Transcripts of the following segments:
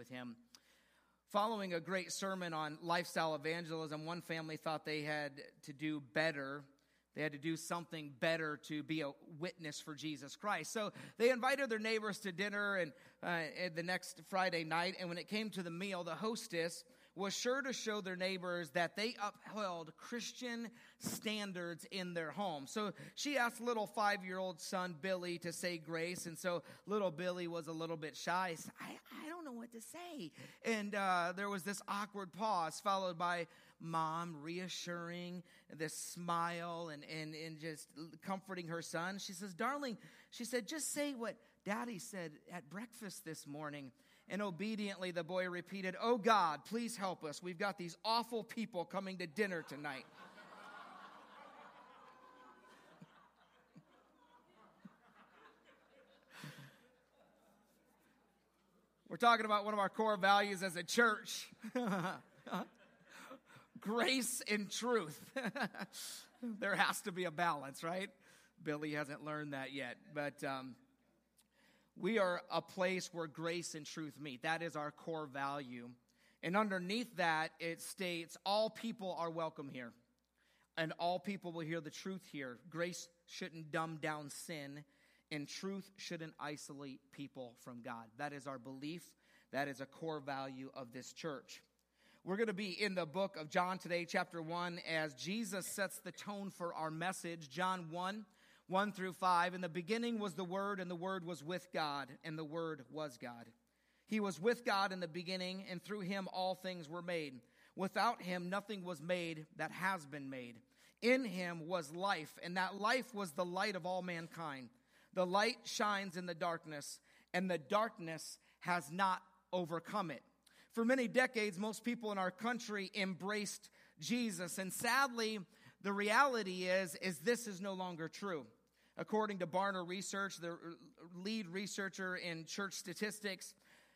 with him. Following a great sermon on lifestyle evangelism, one family thought they had to do better. They had to do something better to be a witness for Jesus Christ. So they invited their neighbors to dinner and the next Friday night. And when it came to the meal, the hostess was sure to show their neighbors that they upheld Christian standards in their home. So she asked little 5-year-old son Billy to say grace. And so little Billy was a little bit shy. He said, I don't know what to say. And there was this awkward pause followed by mom reassuring, this smile and just comforting her son. She says, darling, she said, just say what Daddy said at breakfast this morning. And obediently the boy repeated, oh God, please help us. We've got these awful people coming to dinner tonight. We're talking about one of our core values as a church. Grace and truth. There has to be a balance, right? Billy hasn't learned that yet. But we are a place where grace and truth meet. That is our core value. And underneath that, it states, all people are welcome here. And all people will hear the truth here. Grace shouldn't dumb down sin. And truth shouldn't isolate people from God. That is our belief. That is a core value of this church. We're going to be in the book of John today, chapter 1, as Jesus sets the tone for our message. John 1 through 5. In the beginning was the Word, and the Word was with God, and the Word was God. He was with God in the beginning, and through him all things were made. Without him nothing was made that has been made. In him was life, and that life was the light of all mankind. The light shines in the darkness, and the darkness has not overcome it. For many decades, most people in our country embraced Jesus. And sadly, the reality is this is no longer true. According to Barna Research, the lead researcher in church statistics,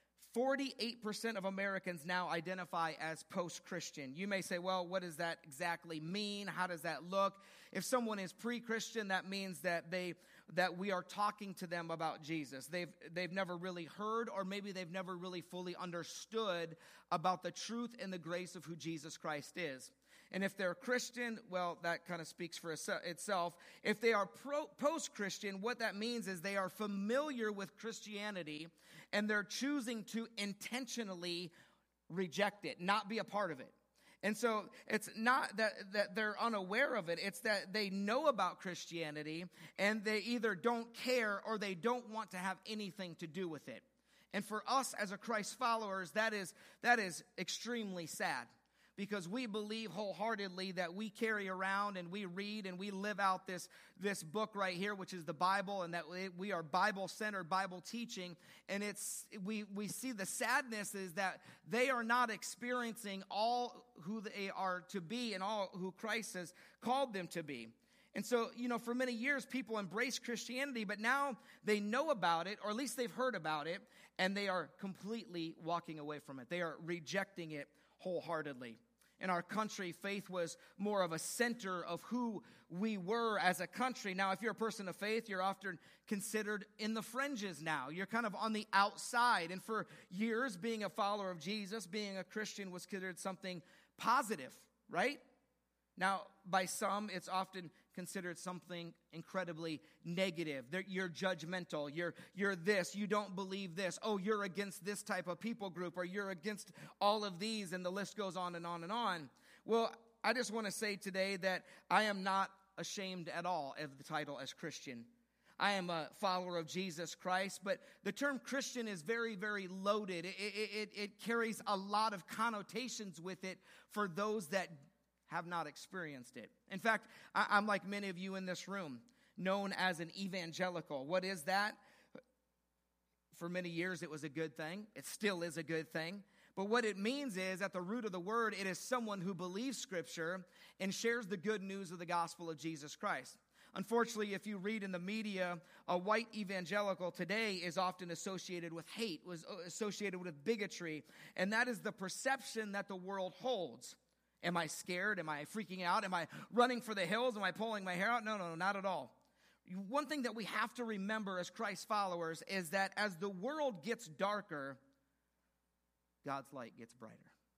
48% of Americans now identify as post-Christian. You may say, well, what does that exactly mean? How does that look? If someone is pre-Christian, that means that we are talking to them about Jesus. They've never really heard, or maybe they've never really fully understood about the truth and the grace of who Jesus Christ is. And if they're Christian, well, that kind of speaks for itself. If they are post-Christian, what that means is they are familiar with Christianity and they're choosing to intentionally reject it, not be a part of it. And so it's not that they're unaware of it. It's that they know about Christianity and they either don't care or they don't want to have anything to do with it. And for us as a Christ followers, that is extremely sad. Because we believe wholeheartedly that we carry around and we read and we live out this book right here, which is the Bible, and that we are Bible-centered, Bible teaching. And we see the sadness is that they are not experiencing all who they are to be and all who Christ has called them to be. And so, for many years, people embraced Christianity, but now they know about it, or at least they've heard about it, and they are completely walking away from it. They are rejecting it wholeheartedly. In our country, faith was more of a center of who we were as a country. Now, if you're a person of faith, you're often considered in the fringes now. You're kind of on the outside. And for years, being a follower of Jesus, being a Christian was considered something positive, right? Now, by some, it's often considered something incredibly negative. You're judgmental. You're this. You don't believe this. Oh, you're against this type of people group, or you're against all of these, and the list goes on and on and on. Well, I just want to say today that I am not ashamed at all of the title as Christian. I am a follower of Jesus Christ, but the term Christian is very, very loaded. It carries a lot of connotations with it for those that have not experienced it. In fact, I'm like many of you in this room, known as an evangelical. What is that? For many years, it was a good thing. It still is a good thing. But what it means is, at the root of the word, it is someone who believes Scripture and shares the good news of the gospel of Jesus Christ. Unfortunately, if you read in the media, a white evangelical today is often associated with hate, was associated with bigotry, and that is the perception that the world holds. Am I scared? Am I freaking out? Am I running for the hills? Am I pulling my hair out? No, not at all. One thing that we have to remember as Christ followers is that as the world gets darker, God's light gets brighter.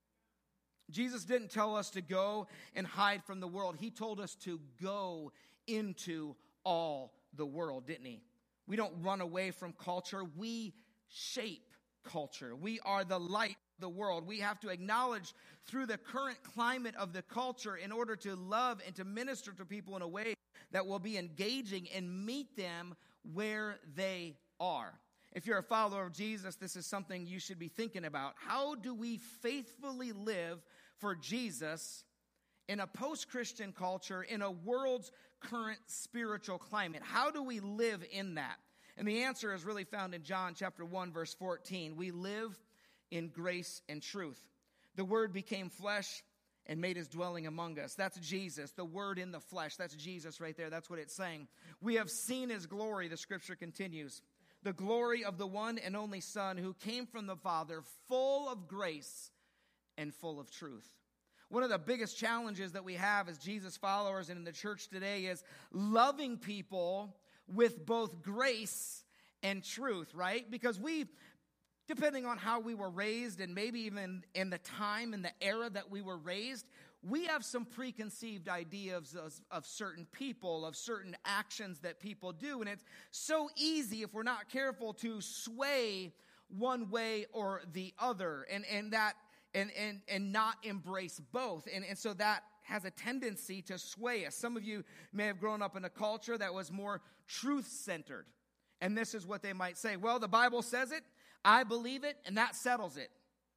Jesus didn't tell us to go and hide from the world. He told us to go into all the world, didn't he? We don't run away from culture. We shape culture. We are the light of the world. We have to acknowledge through the current climate of the culture in order to love and to minister to people in a way that will be engaging and meet them where they are. If you're a follower of Jesus, this is something you should be thinking about. How do we faithfully live for Jesus in a post-Christian culture, in a world's current spiritual climate? How do we live in that? And the answer is really found in John chapter 1, verse 14. We live in grace and truth. The Word became flesh and made his dwelling among us. That's Jesus, the Word in the flesh. That's Jesus right there. That's what it's saying. We have seen his glory, the scripture continues. The glory of the one and only Son who came from the Father, full of grace and full of truth. One of the biggest challenges that we have as Jesus followers and in the church today is loving people with both grace and truth, right? Because we, depending on how we were raised and maybe even in the time and the era that we were raised, we have some preconceived ideas of certain people, of certain actions that people do. And it's so easy, if we're not careful, to sway one way or the other and not embrace both. And so that has a tendency to sway us. Some of you may have grown up in a culture that was more truth-centered. And this is what they might say. Well, the Bible says it, I believe it, and that settles it.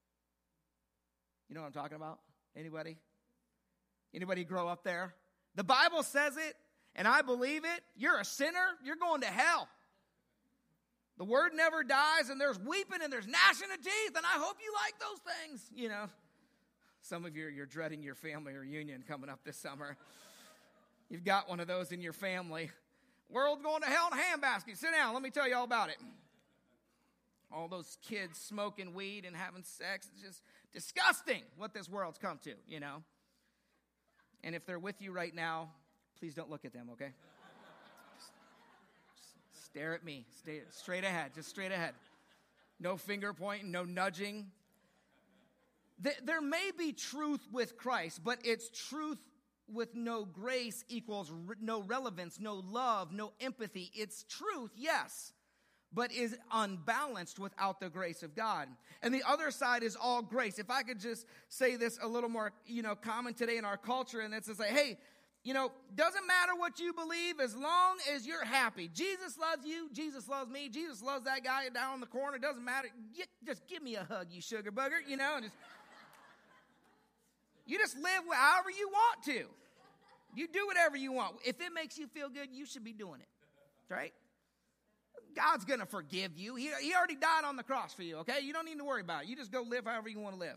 You know what I'm talking about? Anybody? Anybody grow up there? The Bible says it, and I believe it. You're a sinner. You're going to hell. The word never dies, and there's weeping, and there's gnashing of teeth, and I hope you like those things, you know. Some of you, you're dreading your family reunion coming up this summer. You've got one of those in your family. World's going to hell in a handbasket. Sit down. Let me tell you all about it. All those kids smoking weed and having sex. It's just disgusting what this world's come to, you know. And if they're with you right now, please don't look at them, okay? Just stare at me. Stay straight ahead. Just straight ahead. No finger pointing, no nudging. There may be truth with Christ, but it's truth with no grace equals no relevance, no love, no empathy. It's truth, yes, but is unbalanced without the grace of God. And the other side is all grace. If I could just say this a little more, common today in our culture, and it's to say, hey, doesn't matter what you believe as long as you're happy. Jesus loves you. Jesus loves me. Jesus loves that guy down in the corner. It doesn't matter. Just give me a hug, you sugar bugger, You just live however you want to. You do whatever you want. If it makes you feel good, you should be doing it, right? God's going to forgive you. He already died on the cross for you, okay? You don't need to worry about it. You just go live however you want to live.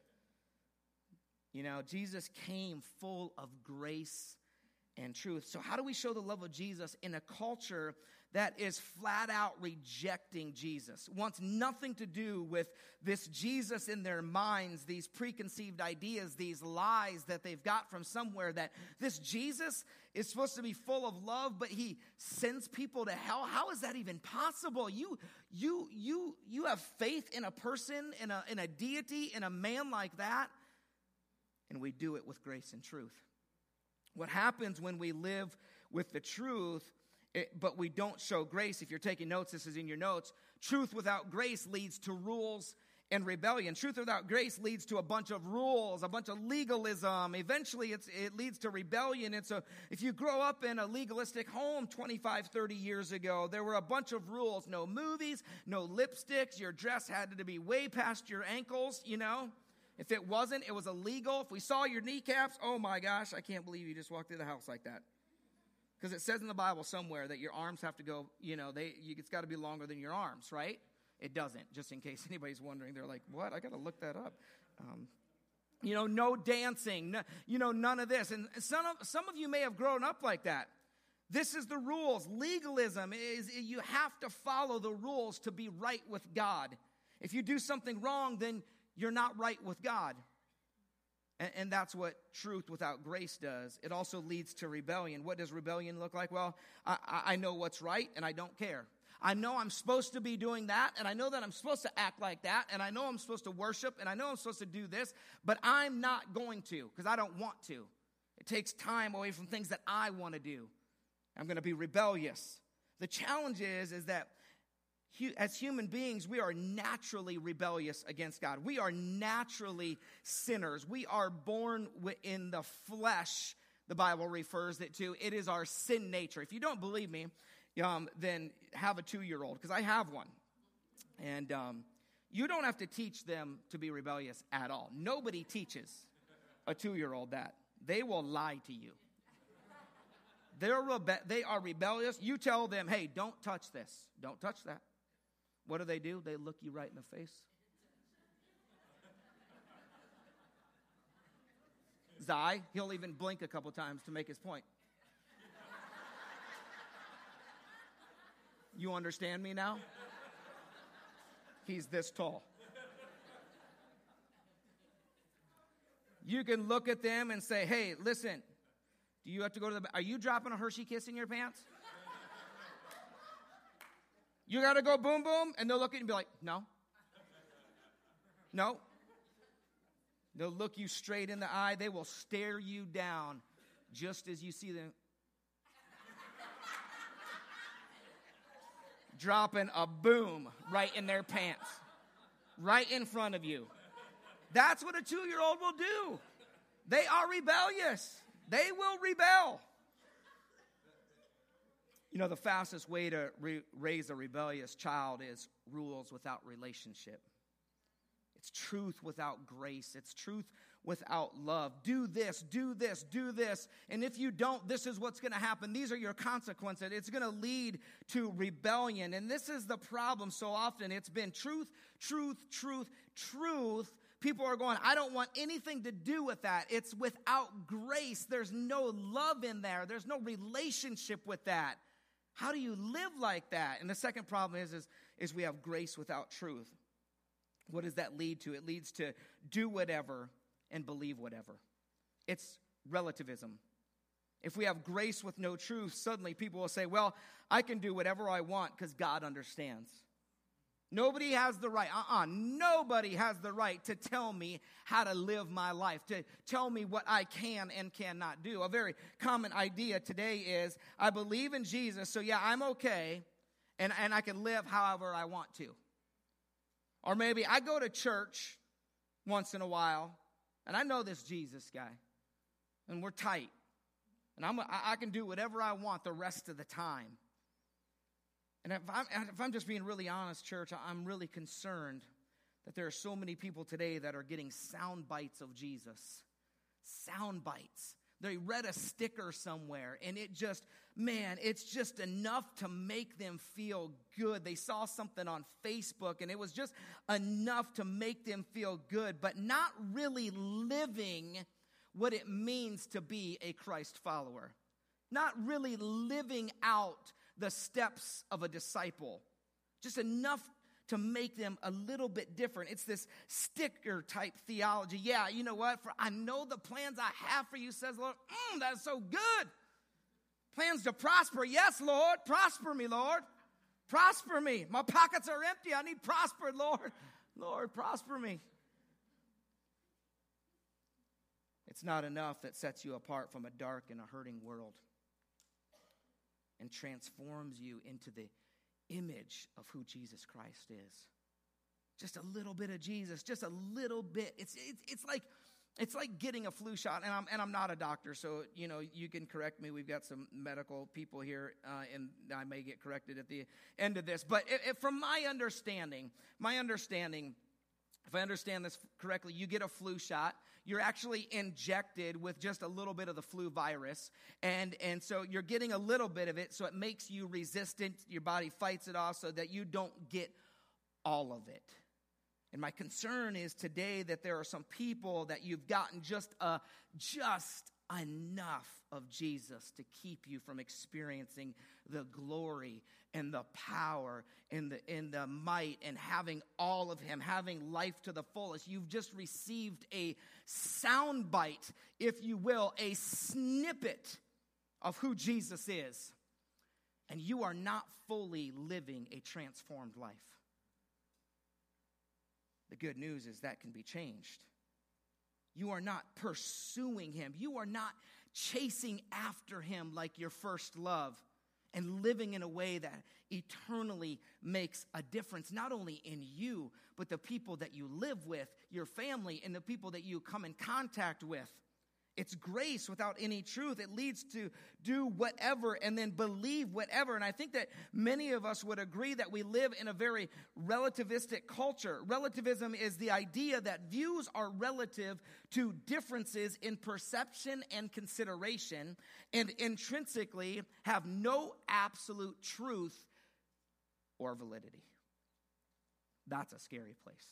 Jesus came full of grace and truth. So how do we show the love of Jesus in a culture that is flat out rejecting Jesus, wants nothing to do with this Jesus in their minds, these preconceived ideas, these lies that they've got from somewhere, that this Jesus is supposed to be full of love, but he sends people to hell? How is that even possible? You have faith in a person, in a deity, in a man like that, and we do it with grace and truth. What happens when we live with the truth, but we don't show grace? If you're taking notes, this is in your notes. Truth without grace leads to rules and rebellion. Truth without grace leads to a bunch of rules, a bunch of legalism. Eventually, it leads to rebellion. And so if you grow up in a legalistic home 25, 30 years ago, there were a bunch of rules. No movies, no lipsticks. Your dress had to be way past your ankles, If it wasn't, it was illegal. If we saw your kneecaps, oh my gosh, I can't believe you just walked through the house like that. Because it says in the Bible somewhere that your arms have to go, it's got to be longer than your arms, right? It doesn't, just in case anybody's wondering. They're like, what? I got to look that up. No dancing, none of this. And some of you may have grown up like that. This is the rules. Legalism is you have to follow the rules to be right with God. If you do something wrong, then you're not right with God. And that's what truth without grace does. It also leads to rebellion. What does rebellion look like? Well, I know what's right, and I don't care. I know I'm supposed to be doing that, and I know that I'm supposed to act like that, and I know I'm supposed to worship, and I know I'm supposed to do this, but I'm not going to because I don't want to. It takes time away from things that I want to do. I'm going to be rebellious. The challenge is that as human beings, we are naturally rebellious against God. We are naturally sinners. We are born in the flesh, the Bible refers it to. It is our sin nature. If you don't believe me, then have a 2-year-old, because I have one. And you don't have to teach them to be rebellious at all. Nobody teaches a 2-year-old that. They will lie to you. They are rebellious. You tell them, hey, don't touch this. Don't touch that. What do? They look you right in the face. Zai, he'll even blink a couple times to make his point. You understand me now? He's this tall. You can look at them and say, hey, listen, do you have to go to are you dropping a Hershey Kiss in your pants? You got to go boom, boom, and they'll look at you and be like, no. No. They'll look you straight in the eye. They will stare you down just as you see them dropping a boom right in their pants, right in front of you. That's what a 2-year-old will do. They are rebellious. They will rebel. You know, the fastest way to raise a rebellious child is rules without relationship. It's truth without grace. It's truth without love. Do this, do this, do this. And if you don't, this is what's going to happen. These are your consequences. It's going to lead to rebellion. And this is the problem so often. It's been truth, truth, truth, truth. People are going, I don't want anything to do with that. It's without grace. There's no love in there. There's no relationship with that. How do you live like that? And the second problem is we have grace without truth. What does that lead to? It leads to do whatever and believe whatever. It's relativism. If we have grace with no truth, suddenly people will say, well, I can do whatever I want because God understands. Nobody has the right, nobody has the right to tell me how to live my life, to tell me what I can and cannot do. A very common idea today is, I believe in Jesus, so yeah, I'm okay, and I can live however I want to. Or maybe I go to church once in a while, and I know this Jesus guy, and we're tight, and I can do whatever I want the rest of the time. And if I'm just being really honest, church, I'm really concerned that there are so many people today that are getting sound bites of Jesus. Sound bites. They read a sticker somewhere, and it's just enough to make them feel good. They saw something on Facebook, and it was just enough to make them feel good, but not really living what it means to be a Christ follower. Not really living out the steps of a disciple. Just enough to make them a little bit different. It's this sticker type theology. Yeah, you know what? For I know the plans I have for you, says the Lord. That's so good. Plans to prosper. Yes, Lord. Prosper me, Lord. Prosper me. My pockets are empty. I need prospered, Lord. Lord, prosper me. It's not enough that sets you apart from a dark and a hurting world and transforms you into the image of who Jesus Christ is. Just a little bit of Jesus, just a little bit. It's like getting a flu shot, and I'm not a doctor, so you can correct me. We've got some medical people here, and I may get corrected at the end of this. But from my understanding, if I understand this correctly, you get a flu shot. You're actually injected with just a little bit of the flu virus. And so you're getting a little bit of it, so it makes you resistant. Your body fights it off so that you don't get all of it. And my concern is today that there are some people that you've gotten just enough of Jesus to keep you from experiencing the glory and the power and the might and having all of him, having life to the fullest. You've just received a soundbite, if you will, a snippet of who Jesus is. and you are not fully living a transformed life. The good news is that can be changed. You are not pursuing him. You are not chasing after him like your first love and living in a way that eternally makes a difference, not only in you, but the people that you live with, your family, and the people that you come in contact with. It's grace without any truth. It leads to do whatever and then believe whatever. And I think that many of us would agree that we live in a very relativistic culture. Relativism is the idea that views are relative to differences in perception and consideration, and intrinsically have no absolute truth or validity. That's a scary place.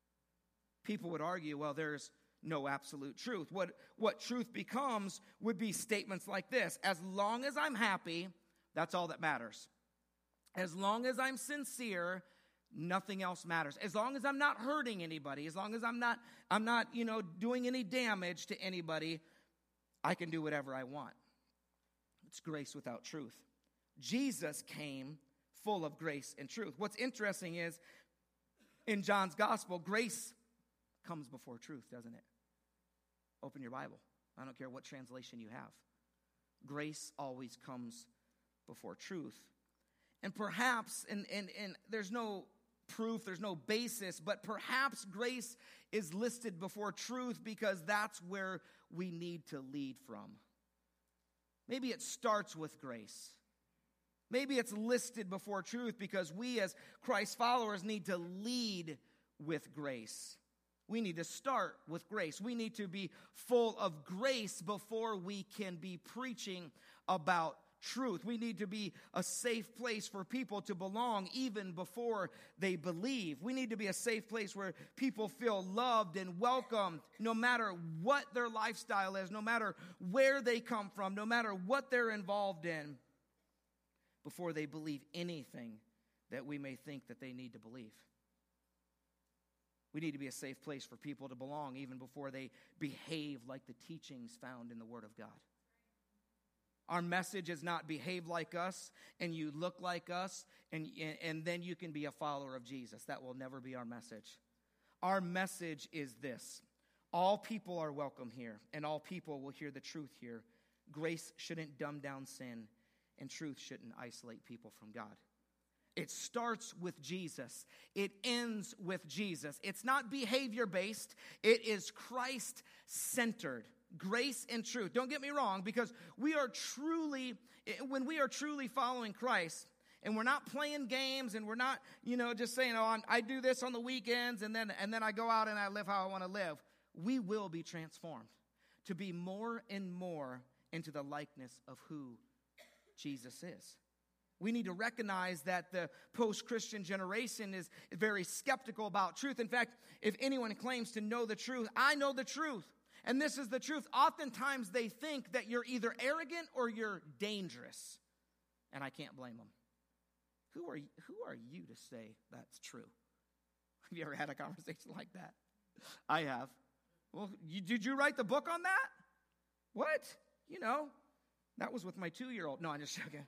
People would argue, well, there's no absolute truth. What truth becomes would be statements like this: as long as I'm happy, that's all that matters. As long as I'm sincere, nothing else matters. As long as I'm not hurting anybody, as long as I'm not doing any damage to anybody, I can do whatever I want. It's grace without truth. Jesus came full of grace and truth. What's interesting is, in John's gospel, grace comes before truth, doesn't it? Open your Bible. I don't care what translation you have. Grace always comes before truth. And perhaps, and there's no proof, there's no basis, but perhaps grace is listed before truth because that's where we need to lead from. Maybe it starts with grace. Maybe it's listed before truth because we as Christ followers need to lead with grace. We need to start with grace. We need to be full of grace before we can be preaching about truth. We need to be a safe place for people to belong even before they believe. We need to be a safe place where people feel loved and welcomed no matter what their lifestyle is, no matter where they come from, no matter what they're involved in, before they believe anything that we may think that they need to believe. We need to be a safe place for people to belong even before they behave like the teachings found in the Word of God. Our message is not behave like us and you look like us and then you can be a follower of Jesus. That will never be our message. Our message is this: all people are welcome here and all people will hear the truth here. Grace shouldn't dumb down sin and truth shouldn't isolate people from God. It starts with Jesus. It ends with Jesus. It's not behavior-based. It is Christ-centered. Grace and truth. Don't get me wrong, because when we are truly following Christ, and we're not playing games, and we're not, just saying, I do this on the weekends, and then I go out and I live how I want to live, we will be transformed to be more and more into the likeness of who Jesus is. We need to recognize that the post-Christian generation is very skeptical about truth. In fact, if anyone claims to know the truth, I know the truth. And this is the truth. Oftentimes they think that you're either arrogant or you're dangerous. And I can't blame them. Who are you to say that's true? Have you ever had a conversation like that? I have. Well, did you write the book on that? What? That was with my 2-year-old. No, I'm just joking.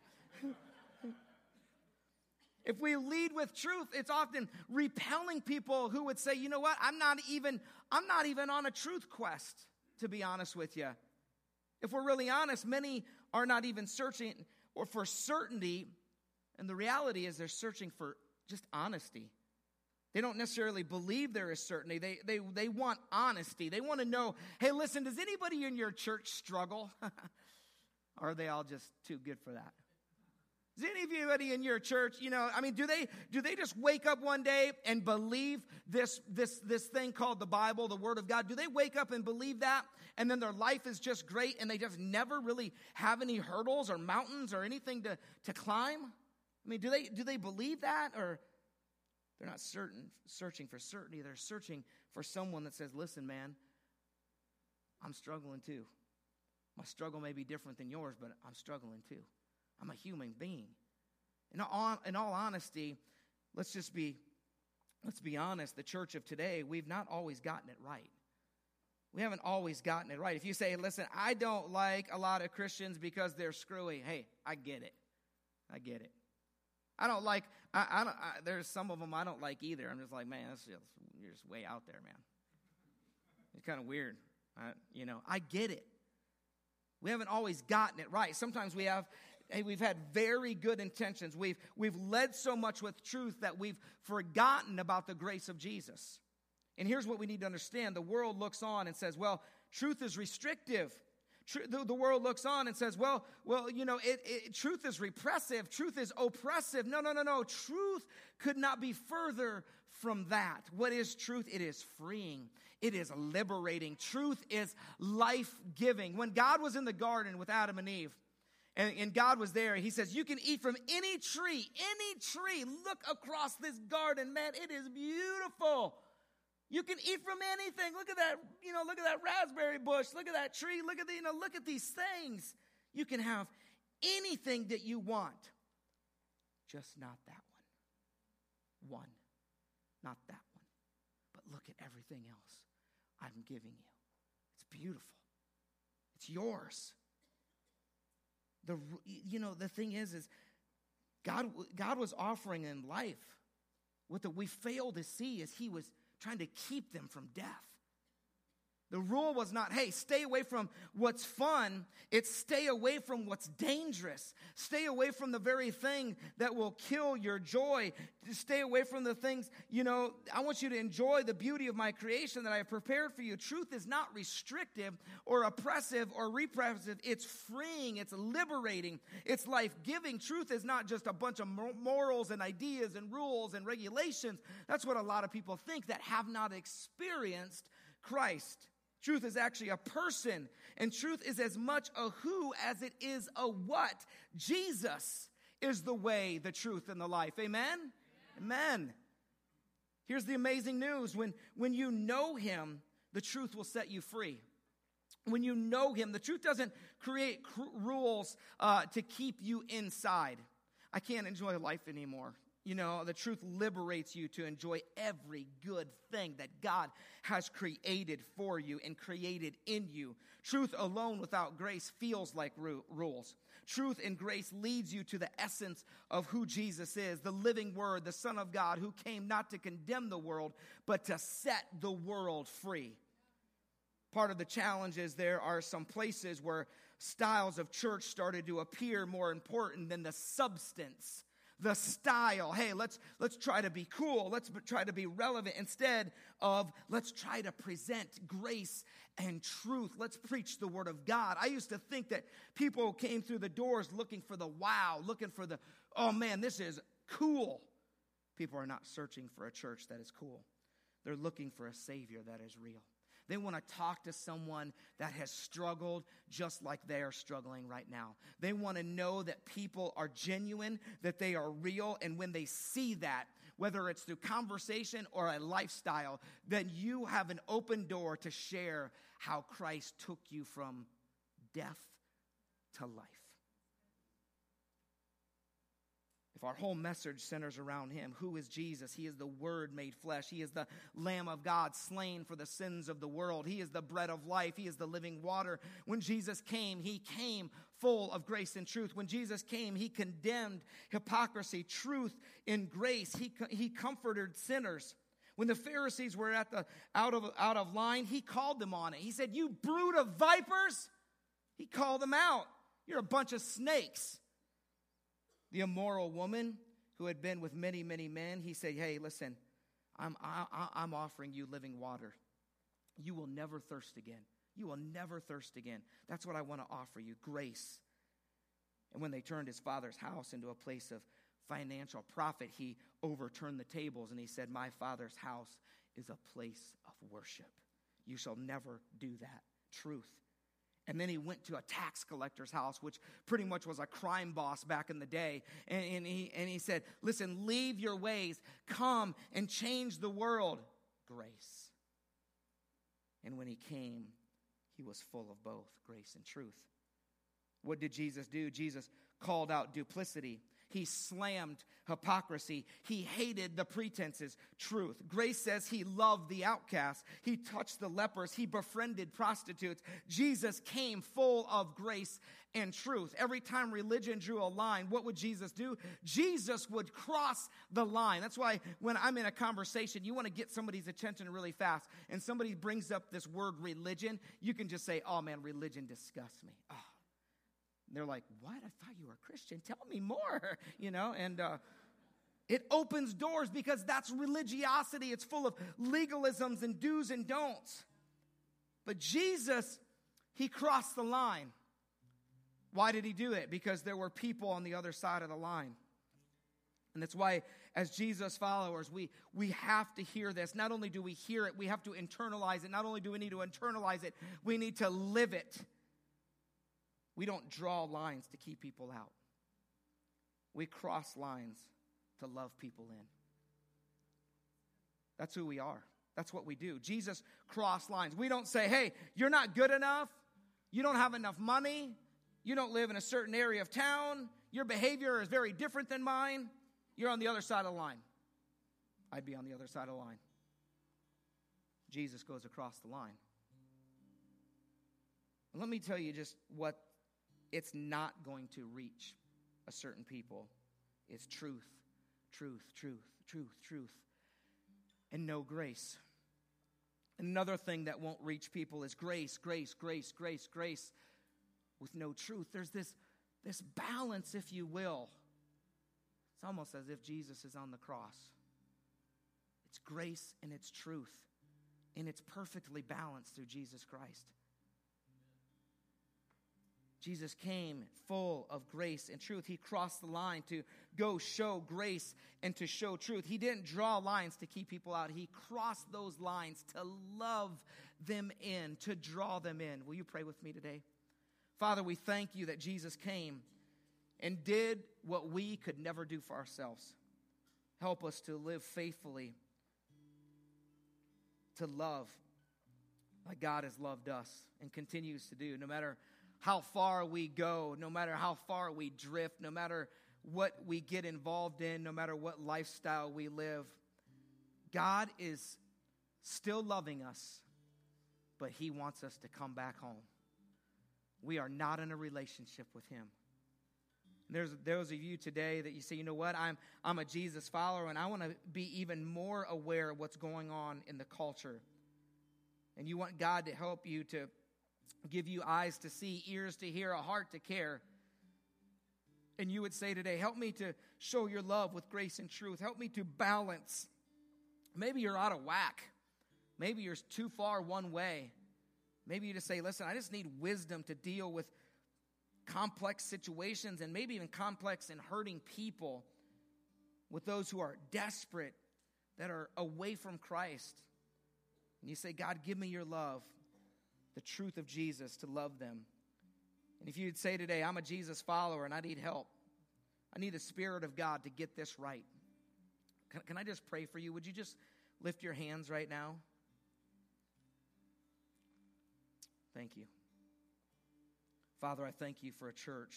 If we lead with truth, it's often repelling people who would say, you know what, I'm not even on a truth quest, to be honest with you. If we're really honest, many are not even searching or for certainty, and the reality is they're searching for just honesty. They don't necessarily believe there is certainty. They want honesty. They want to know, hey, listen, does anybody in your church struggle? Or are they all just too good for that? Does anybody in your church, do they just wake up one day and believe this thing called the Bible, the Word of God? Do they wake up and believe that, and then their life is just great, and they just never really have any hurdles or mountains or anything to climb? Do they believe that, or they're not searching for certainty? They're searching for someone that says, listen, man, I'm struggling too. My struggle may be different than yours, but I'm struggling too. I'm a human being. In all honesty, let's be honest, the church of today, we've not always gotten it right. We haven't always gotten it right. If you say, listen, I don't like a lot of Christians because they're screwy, hey, I get it. I get it. There's some of them I don't like either. I'm just like, man, you're just way out there, man. It's kind of weird. I get it. We haven't always gotten it right. Sometimes we've had very good intentions. We've led so much with truth that we've forgotten about the grace of Jesus. And here's what we need to understand. The world looks on and says, well, truth is restrictive. The world looks on and says, well, truth is repressive. Truth is oppressive. No. Truth could not be further from that. What is truth? It is freeing. It is liberating. Truth is life-giving. When God was in the garden with Adam and Eve, and God was there, he says, you can eat from any tree. Look across this garden, man. It is beautiful. You can eat from anything. Look at that, look at that raspberry bush. Look at that tree. Look at these things. You can have anything that you want. Just not that one. Not that one. But look at everything else I'm giving you. It's beautiful. It's yours. The thing is God was offering in life. What we fail to see is he was trying to keep them from death. The rule was not, hey, stay away from what's fun. It's stay away from what's dangerous. Stay away from the very thing that will kill your joy. Stay away from the things, I want you to enjoy the beauty of my creation that I have prepared for you. Truth is not restrictive or oppressive or repressive. It's freeing. It's liberating. It's life-giving. Truth is not just a bunch of morals and ideas and rules and regulations. That's what a lot of people think that have not experienced Christ. Truth is actually a person, and truth is as much a who as it is a what. Jesus is the way, the truth, and the life. Amen? Amen. Here's the amazing news. When you know him, the truth will set you free. When you know him, the truth doesn't create rules to keep you inside. I can't enjoy life anymore. The truth liberates you to enjoy every good thing that God has created for you and created in you. Truth alone without grace feels like rules. Truth and grace leads you to the essence of who Jesus is, the living word, the Son of God, who came not to condemn the world, but to set the world free. Part of the challenge is there are some places where styles of church started to appear more important than the substance. The style, hey, let's try to be cool. Let's try to be relevant instead of let's try to present grace and truth. Let's preach the word of God. I used to think that people came through the doors looking for the wow, looking for the, oh man, this is cool. People are not searching for a church that is cool. They're looking for a Savior that is real. They want to talk to someone that has struggled just like they are struggling right now. They want to know that people are genuine, that they are real, and when they see that, whether it's through conversation or a lifestyle, then you have an open door to share how Christ took you from death to life. If our whole message centers around him, who is Jesus? He is the Word made flesh. He is the Lamb of God slain for the sins of the world. He is the bread of life. He is the living water. When Jesus came, he came full of grace and truth. When Jesus came, he condemned hypocrisy, truth in grace. He comforted sinners. When the Pharisees were out of line, he called them on it. He said, "You brood of vipers." He called them out. You're a bunch of snakes. The immoral woman who had been with many, many men, he said, hey, listen, I'm offering you living water. You will never thirst again. You will never thirst again. That's what I want to offer you, grace. And when they turned his father's house into a place of financial profit, he overturned the tables and he said, my father's house is a place of worship. You shall never do that. Truth. And then he went to a tax collector's house, which pretty much was a crime boss back in the day. And he said, listen, leave your ways. Come and change the world. Grace. And when he came, he was full of both grace and truth. What did Jesus do? Jesus called out duplicity. He slammed hypocrisy. He hated the pretenses. Truth. Grace says he loved the outcast. He touched the lepers. He befriended prostitutes. Jesus came full of grace and truth. Every time religion drew a line, what would Jesus do? Jesus would cross the line. That's why when I'm in a conversation, you want to get somebody's attention really fast, and somebody brings up this word religion, you can just say, oh man, religion disgusts me. Oh. And they're like, what? I thought you were a Christian. Tell me more, and it opens doors because that's religiosity. It's full of legalisms and do's and don'ts. But Jesus, he crossed the line. Why did he do it? Because there were people on the other side of the line. And that's why, as Jesus followers, we have to hear this. Not only do we hear it, we have to internalize it. Not only do we need to internalize it, we need to live it. We don't draw lines to keep people out. We cross lines to love people in. That's who we are. That's what we do. Jesus crossed lines. We don't say, hey, you're not good enough. You don't have enough money. You don't live in a certain area of town. Your behavior is very different than mine. You're on the other side of the line. I'd be on the other side of the line. Jesus goes across the line. And let me tell you just what it's not going to reach a certain people is truth, truth, truth, truth, truth, and no grace. Another thing that won't reach people is grace, grace, grace, grace, grace, with no truth. There's this balance, if you will. It's almost as if Jesus is on the cross. It's grace and it's truth, and it's perfectly balanced through Jesus Christ. Jesus came full of grace and truth. He crossed the line to go show grace and to show truth. He didn't draw lines to keep people out. He crossed those lines to love them in, to draw them in. Will you pray with me today? Father, we thank you that Jesus came and did what we could never do for ourselves. Help us to live faithfully, to love like God has loved us and continues to do, no matter how far we go, no matter how far we drift, no matter what we get involved in, no matter what lifestyle we live. God is still loving us, but he wants us to come back home. We are not in a relationship with him. There's those of you today that you say, you know what, I'm a Jesus follower, and I want to be even more aware of what's going on in the culture. And you want God to help you, to give you eyes to see, ears to hear, a heart to care. And you would say today, help me to show your love with grace and truth. Help me to balance. Maybe you're out of whack. Maybe you're too far one way. Maybe you just say, listen, I just need wisdom to deal with complex situations and maybe even complex and hurting people, with those who are desperate, that are away from Christ. And you say, God, give me your love, the truth of Jesus, to love them. And if you'd say today, I'm a Jesus follower and I need help. I need the Spirit of God to get this right. Can I just pray for you? Would you just lift your hands right now? Thank you. Father, I thank you for a church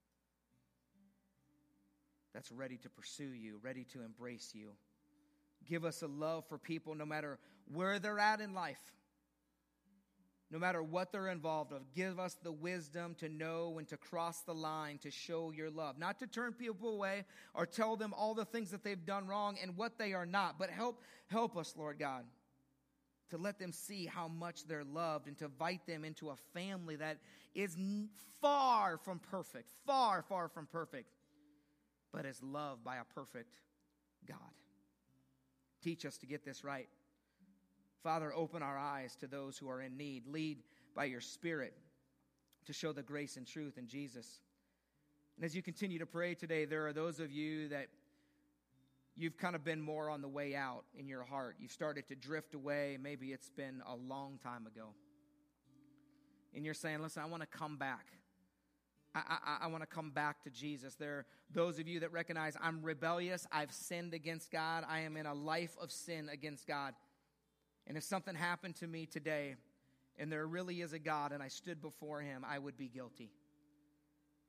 that's ready to pursue you, ready to embrace you. Give us a love for people no matter where they're at in life, no matter what they're involved with. Give us the wisdom to know when to cross the line, to show your love. Not to turn people away or tell them all the things that they've done wrong and what they are not. But help us, Lord God, to let them see how much they're loved and to invite them into a family that is far from perfect, far, far from perfect, but is loved by a perfect God. Teach us to get this right. Father, open our eyes to those who are in need. Lead by your Spirit to show the grace and truth in Jesus. And as you continue to pray today, there are those of you that you've kind of been more on the way out in your heart. You've started to drift away. Maybe it's been a long time ago. And you're saying, listen, I want to come back. I want to come back to Jesus. There are those of you that recognize I'm rebellious. I've sinned against God. I am in a life of sin against God. And if something happened to me today and there really is a God and I stood before him, I would be guilty.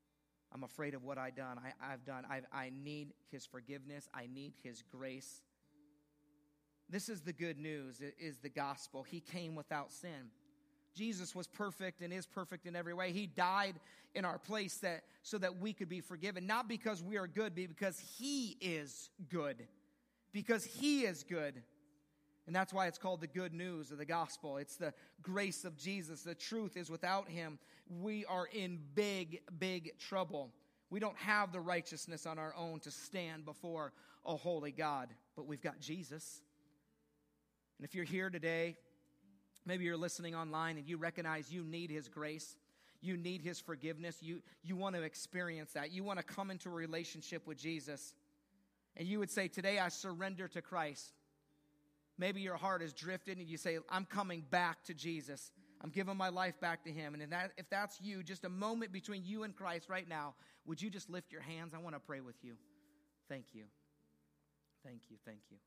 I'm afraid of what I've done. I need his forgiveness. I need his grace. This is the good news, is the gospel. He came without sin. Jesus was perfect and is perfect in every way. He died in our place so that we could be forgiven. Not because we are good, but because he is good. Because he is good. And that's why it's called the good news of the gospel. It's the grace of Jesus. The truth is, without him, we are in big, big trouble. We don't have the righteousness on our own to stand before a holy God. But we've got Jesus. And if you're here today, maybe you're listening online and you recognize you need his grace. You need his forgiveness. You want to experience that. You want to come into a relationship with Jesus. And you would say, today I surrender to Christ. Maybe your heart is drifted and you say, I'm coming back to Jesus. I'm giving my life back to him. And if that's you, just a moment between you and Christ right now, would you just lift your hands? I want to pray with you. Thank you. Thank you. Thank you.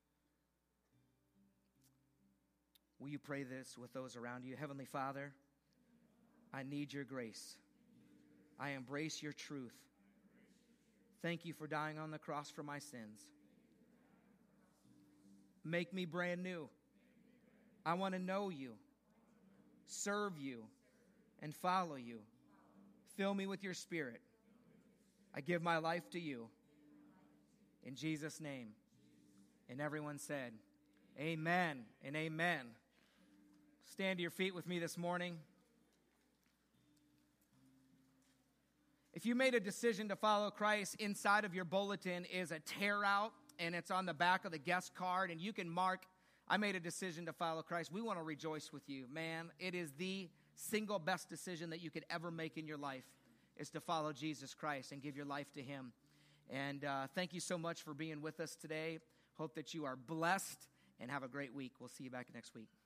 Will you pray this with those around you? Heavenly Father, I need your grace. I embrace your truth. Thank you for dying on the cross for my sins. Make me brand new. I want to know you, serve you, and follow you. Fill me with your Spirit. I give my life to you. In Jesus' name. And everyone said, amen and amen. Stand to your feet with me this morning. If you made a decision to follow Christ, inside of your bulletin is a tear out, and it's on the back of the guest card, and you can mark, I made a decision to follow Christ. We want to rejoice with you. Man, it is the single best decision that you could ever make in your life, is to follow Jesus Christ and give your life to him. And thank you so much for being with us today. Hope that you are blessed and have a great week. We'll see you back next week.